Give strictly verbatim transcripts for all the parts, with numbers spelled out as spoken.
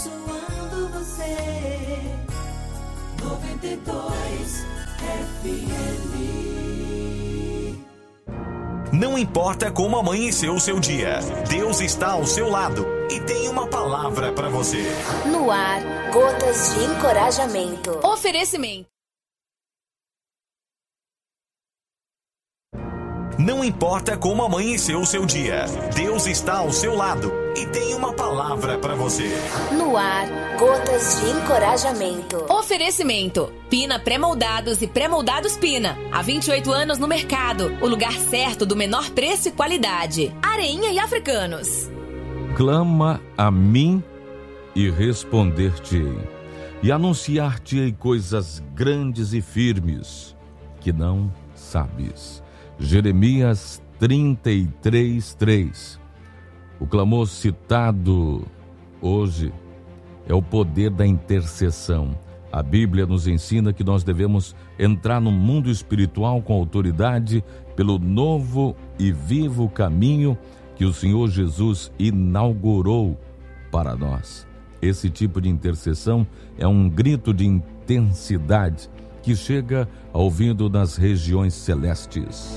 abençoando você. noventa e dois F M. Não importa como amanheceu o seu dia, Deus está ao seu lado e tem uma palavra para você. No ar, Gotas de Encorajamento. Oferecimento. Não importa como amanheceu o seu dia, Deus está ao seu lado e tem uma palavra para você. No ar, Gotas de Encorajamento. Oferecimento. Pina Pré-Moldados e Pré-Moldados Pina. Há vinte e oito anos no mercado. O lugar certo do menor preço e qualidade. Areinha e Africanos. Clama a mim e responder-te-ei, e anunciar-te-ei coisas grandes e firmes que não sabes. Jeremias trinta e três, três. O clamor citado hoje é o poder da intercessão. A Bíblia nos ensina que nós devemos entrar no mundo espiritual com autoridade pelo novo e vivo caminho que o Senhor Jesus inaugurou para nós. Esse tipo de intercessão é um grito de intensidade que chega ao ouvido nas regiões celestes.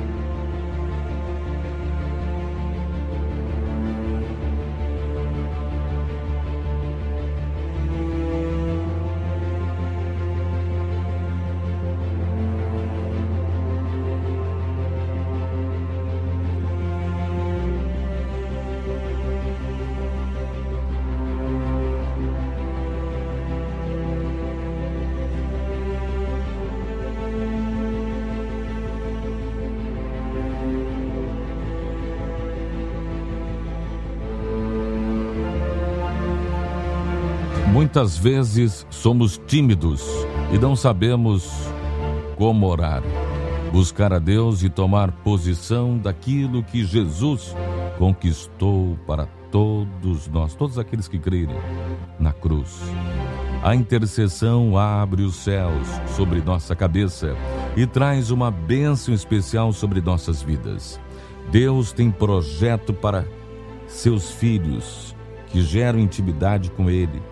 Muitas vezes somos tímidos e não sabemos como orar, buscar a Deus e tomar posição daquilo que Jesus conquistou para todos nós, todos aqueles que crerem na cruz. A intercessão abre os céus sobre nossa cabeça e traz uma bênção especial sobre nossas vidas. Deus tem projeto para seus filhos que geram intimidade com Ele.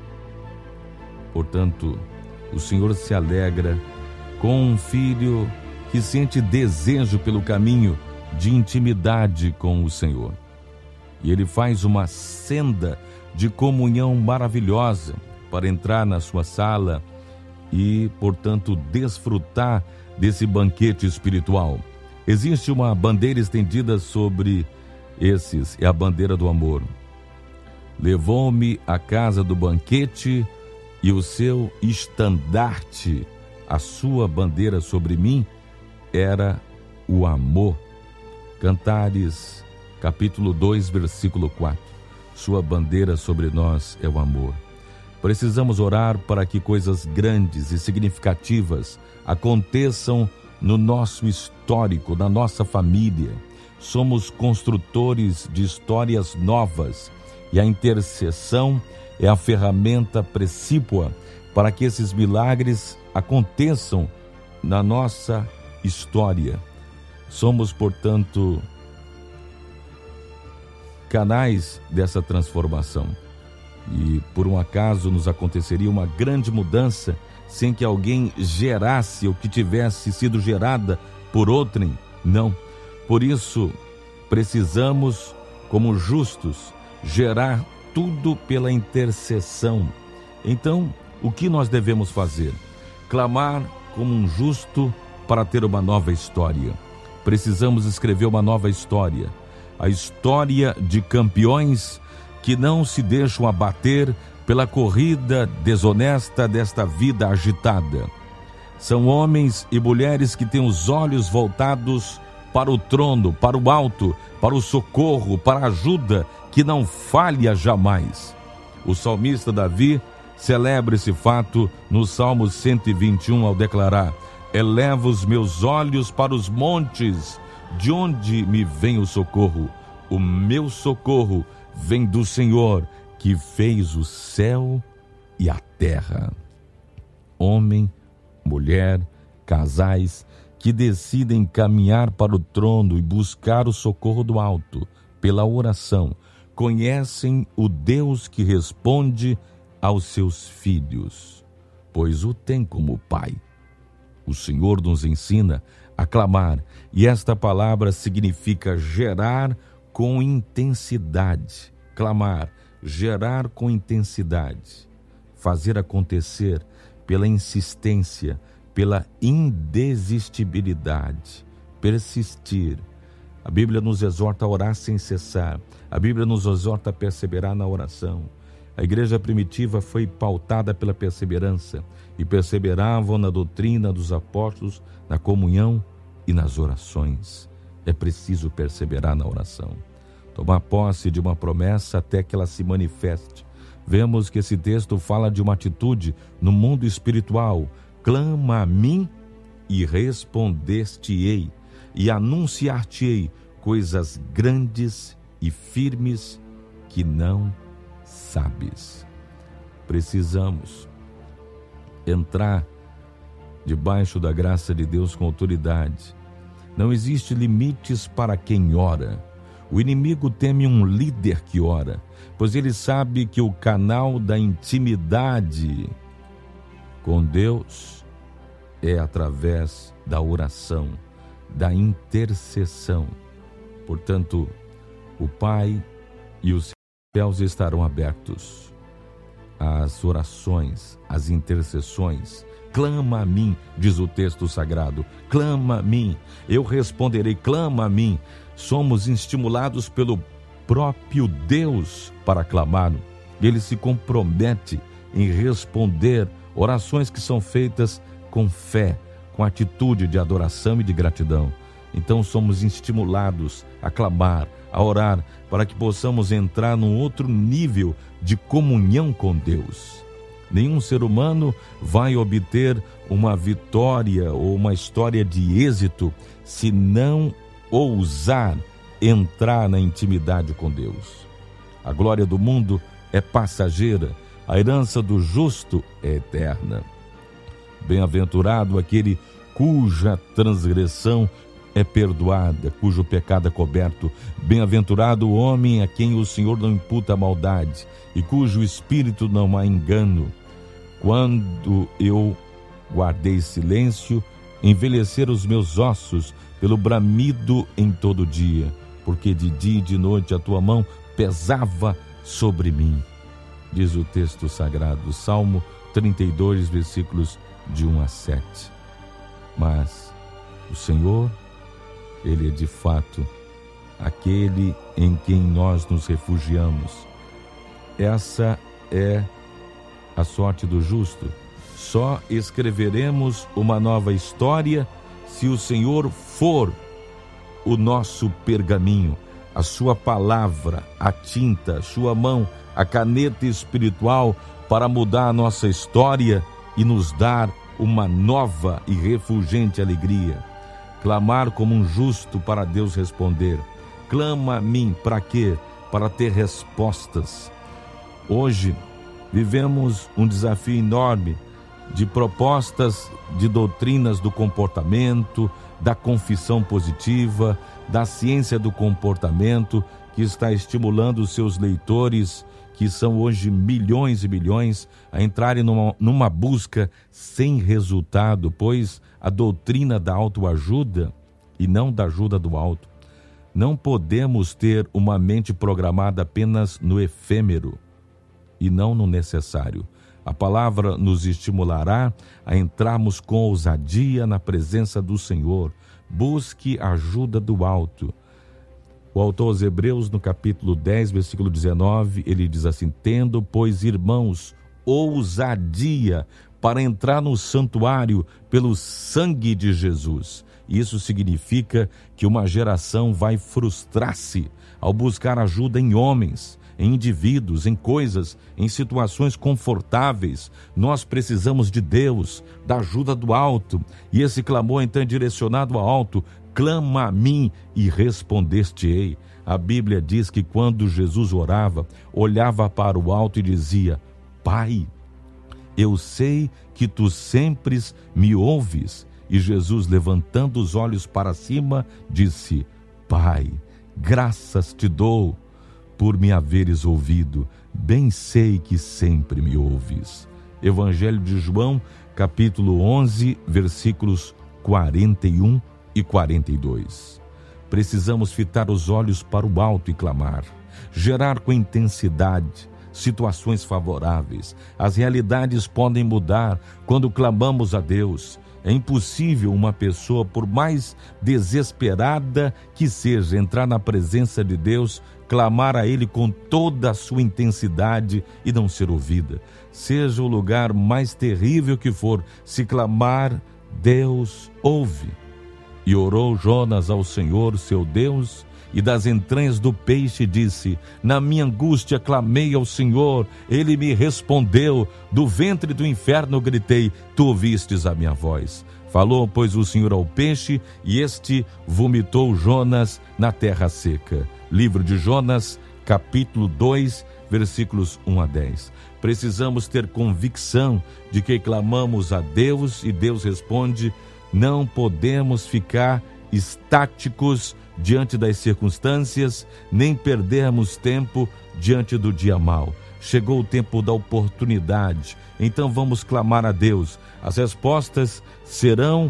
Portanto, o Senhor se alegra com um filho que sente desejo pelo caminho de intimidade com o Senhor. E Ele faz uma senda de comunhão maravilhosa para entrar na sua sala e, portanto, desfrutar desse banquete espiritual. Existe uma bandeira estendida sobre esses, é a bandeira do amor. Levou-me à casa do banquete e o seu estandarte, a sua bandeira sobre mim, era o amor. Cantares, capítulo dois, versículo quatro. Sua bandeira sobre nós é o amor. Precisamos orar para que coisas grandes e significativas aconteçam no nosso histórico, na nossa família. Somos construtores de histórias novas e a intercessão é a ferramenta precípua para que esses milagres aconteçam na nossa história. Somos, portanto, canais dessa transformação. E por um acaso nos aconteceria uma grande mudança sem que alguém gerasse ou que tivesse sido gerada por outrem? Não. Por isso, precisamos, como justos, gerar tudo pela intercessão. Então, o que nós devemos fazer? Clamar como um justo para ter uma nova história. Precisamos escrever uma nova história. A história de campeões que não se deixam abater pela corrida desonesta desta vida agitada. São homens e mulheres que têm os olhos voltados para o trono, para o alto, para o socorro, para a ajuda que não falha jamais. O salmista Davi celebra esse fato no Salmo cento e vinte e um ao declarar: eleva os meus olhos para os montes, de onde me vem o socorro? O meu socorro vem do Senhor, que fez o céu e a terra. Homem, mulher, casais que decidem caminhar para o trono e buscar o socorro do alto, pela oração, conhecem o Deus que responde aos seus filhos, pois o tem como Pai. O Senhor nos ensina a clamar, e esta palavra significa gerar com intensidade. Clamar, gerar com intensidade, fazer acontecer pela insistência, pela indesistibilidade, persistir. A Bíblia nos exorta a orar sem cessar. A Bíblia nos exorta a perseverar na oração. A igreja primitiva foi pautada pela perseverança e perseveravam na doutrina dos apóstolos, na comunhão e nas orações. É preciso perseverar na oração. Tomar posse de uma promessa até que ela se manifeste. Vemos que esse texto fala de uma atitude no mundo espiritual. Clama a mim e respondeste-ei, e anunciar-te-ei coisas grandes e firmes que não sabes. Precisamos entrar debaixo da graça de Deus com autoridade. Não existe limites para quem ora. O inimigo teme um líder que ora, pois ele sabe que o canal da intimidade com Deus é através da oração, da intercessão. Portanto, o Pai e os céus estarão abertos às orações, às intercessões. Clama a mim, diz o texto sagrado, clama a mim, eu responderei, clama a mim. Somos estimulados pelo próprio Deus para clamar. Ele se compromete em responder orações que são feitas com fé, com atitude de adoração e de gratidão. Então somos estimulados a clamar, a orar, para que possamos entrar num outro nível de comunhão com Deus. Nenhum ser humano vai obter uma vitória ou uma história de êxito se não ousar entrar na intimidade com Deus. A glória do mundo é passageira, a herança do justo é eterna. Bem-aventurado aquele cuja transgressão é perdoada, cujo pecado é coberto. Bem-aventurado o homem a quem o Senhor não imputa maldade e cujo espírito não há engano. Quando eu guardei silêncio, envelheceram os meus ossos pelo bramido em todo dia, porque de dia e de noite a tua mão pesava sobre mim. Diz o texto sagrado, Salmo trinta e dois, versículos de um a sete. Mas o Senhor, Ele é de fato aquele em quem nós nos refugiamos. Essa é a sorte do justo. Só escreveremos uma nova história se o Senhor for o nosso pergaminho, a sua palavra, a tinta, a sua mão, a caneta espiritual para mudar a nossa história e nos dar uma nova e refulgente alegria. Clamar como um justo para Deus responder. Clama a mim, para quê? Para ter respostas. Hoje vivemos um desafio enorme de propostas de doutrinas do comportamento, da confissão positiva, da ciência do comportamento, que está estimulando os seus leitores, que são hoje milhões e milhões, a entrarem numa, numa busca sem resultado, pois a doutrina da autoajuda e não da ajuda do alto. Não podemos ter uma mente programada apenas no efêmero e não no necessário. A palavra nos estimulará a entrarmos com ousadia na presença do Senhor. Busque a ajuda do alto. O autor aos Hebreus, no capítulo dez, versículo dezenove, ele diz assim: tendo, pois, irmãos, ousadia para entrar no santuário pelo sangue de Jesus. Isso significa que uma geração vai frustrar-se ao buscar ajuda em homens, em indivíduos, em coisas, em situações confortáveis. Nós precisamos de Deus, da ajuda do alto. E esse clamor então é direcionado ao alto. Clama a mim e respondeste-ei. A Bíblia diz que quando Jesus orava, olhava para o alto e dizia: Pai, eu sei que tu sempre me ouves. E Jesus, levantando os olhos para cima, disse: Pai, graças te dou, por me haveres ouvido, bem sei que sempre me ouves. Evangelho de João, capítulo onze, versículos quarenta e um e quarenta e dois. Precisamos fitar os olhos para o alto e clamar, gerar com intensidade situações favoráveis. As realidades podem mudar quando clamamos a Deus. É impossível uma pessoa, por mais desesperada que seja, entrar na presença de Deus, clamar a Ele com toda a sua intensidade e não ser ouvida. Seja o lugar mais terrível que for, se clamar, Deus ouve. E orou Jonas ao Senhor, seu Deus, e das entranhas do peixe disse: na minha angústia clamei ao Senhor, Ele me respondeu, do ventre do inferno gritei, tu ouvistes a minha voz. Falou, pois, o Senhor ao peixe, e este vomitou Jonas na terra seca. Livro de Jonas, capítulo dois, versículos um a dez. Precisamos ter convicção de que clamamos a Deus e Deus responde. Não podemos ficar estáticos diante das circunstâncias, nem perdermos tempo diante do dia mau. Chegou o tempo da oportunidade, então vamos clamar a Deus. As respostas serão,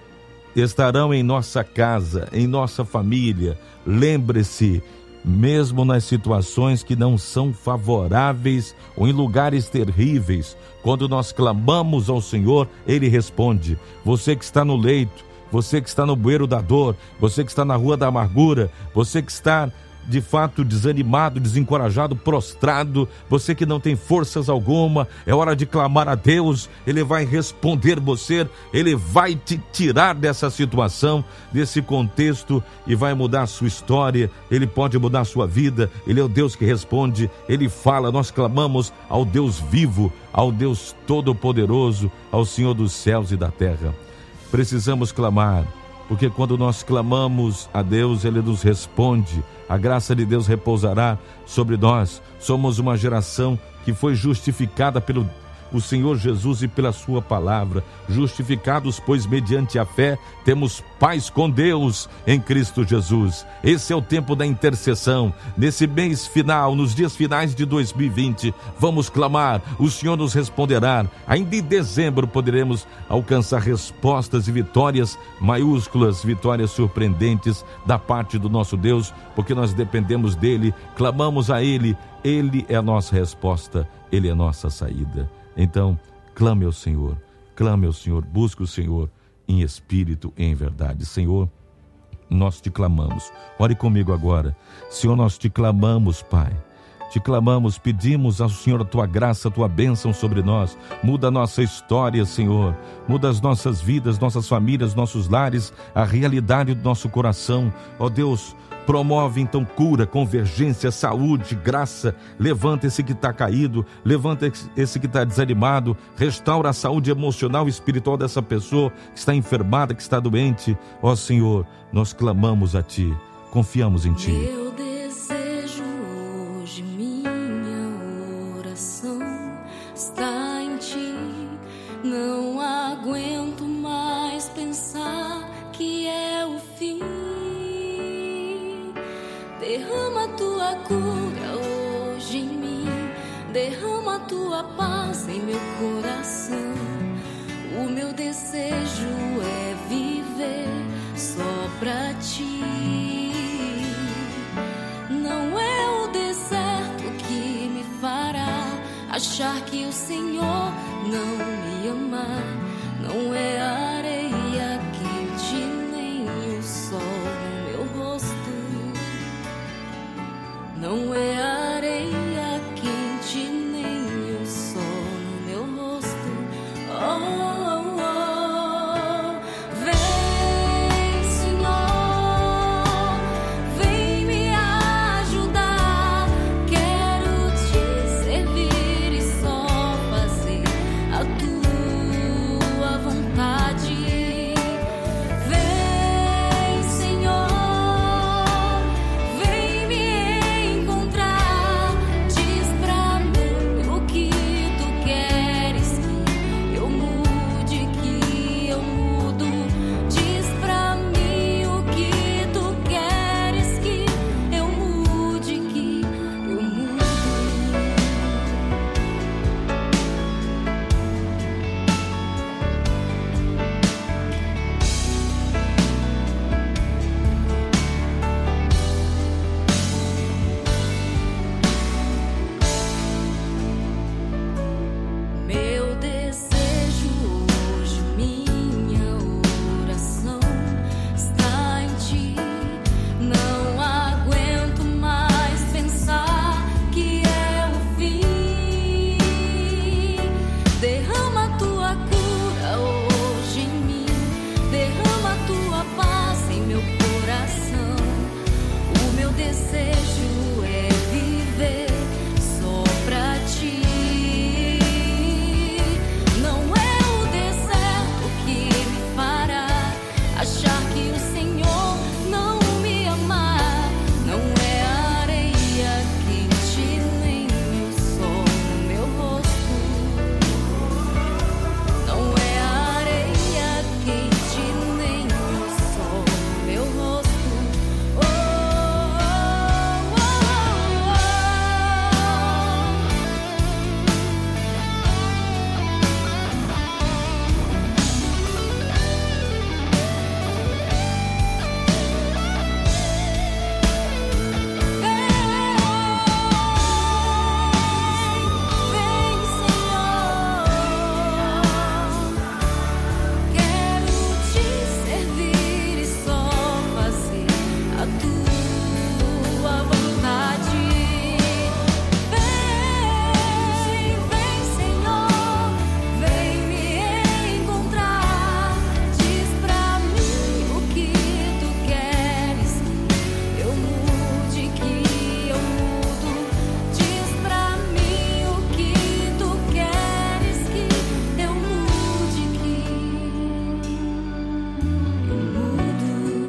estarão em nossa casa, em nossa família. Lembre-se, mesmo nas situações que não são favoráveis ou em lugares terríveis, quando nós clamamos ao Senhor, Ele responde. Você que está no leito, você que está no bueiro da dor, você que está na rua da amargura, você que está de fato desanimado, desencorajado, prostrado, você que não tem forças alguma, é hora de clamar a Deus. Ele vai responder você, Ele vai te tirar dessa situação, desse contexto e vai mudar a sua história. Ele pode mudar a sua vida. Ele é o Deus que responde, Ele fala. Nós clamamos ao Deus vivo, ao Deus todo-poderoso, ao Senhor dos céus e da terra. Precisamos clamar, porque quando nós clamamos a Deus, Ele nos responde. A graça de Deus repousará sobre nós. Somos uma geração que foi justificada pelo o Senhor Jesus e pela sua palavra. Justificados, pois, mediante a fé, temos paz com Deus em Cristo Jesus. Esse é o tempo da intercessão. Nesse mês final, nos dias finais de dois mil e vinte, vamos clamar, o Senhor nos responderá. Ainda em dezembro poderemos alcançar respostas e vitórias maiúsculas, vitórias surpreendentes da parte do nosso Deus, porque nós dependemos dEle, clamamos a Ele, Ele é a nossa resposta, Ele é a nossa saída. Então, clame ao Senhor, clame ao Senhor, busque o Senhor em espírito e em verdade. Senhor, nós te clamamos. Ore comigo agora. Senhor, nós te clamamos, Pai. Te clamamos, pedimos ao Senhor a tua graça, a tua bênção sobre nós. Muda a nossa história, Senhor. Muda as nossas vidas, nossas famílias, nossos lares, a realidade do nosso coração. Ó Deus, promove então cura, convergência, saúde, graça. Levanta esse que está caído, levanta esse que está desanimado, restaura a saúde emocional e espiritual dessa pessoa que está enfermada, que está doente. Ó Senhor, nós clamamos a Ti, confiamos em Ti. Meu desejo hoje, minha oração está em Ti. Não aguento mais pensar que é o fim. Derrama a tua cura hoje em mim, derrama a tua paz em meu coração. O meu desejo é viver só pra Ti. Não é o deserto que me fará achar que o Senhor não me ama. Não é a areia quente nem o sol no meu rosto. Não é a areia quente nem o sol no meu rosto. Oh, oh, oh. Vem, Senhor, vem me ajudar. Quero te servir e só fazer a tua vontade.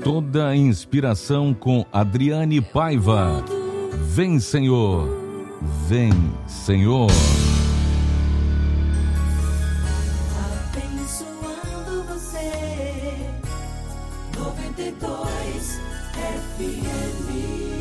Toda a inspiração com Adriane Paiva. Vem, Senhor. Vem, Senhor. Abençoando você. noventa e dois F M.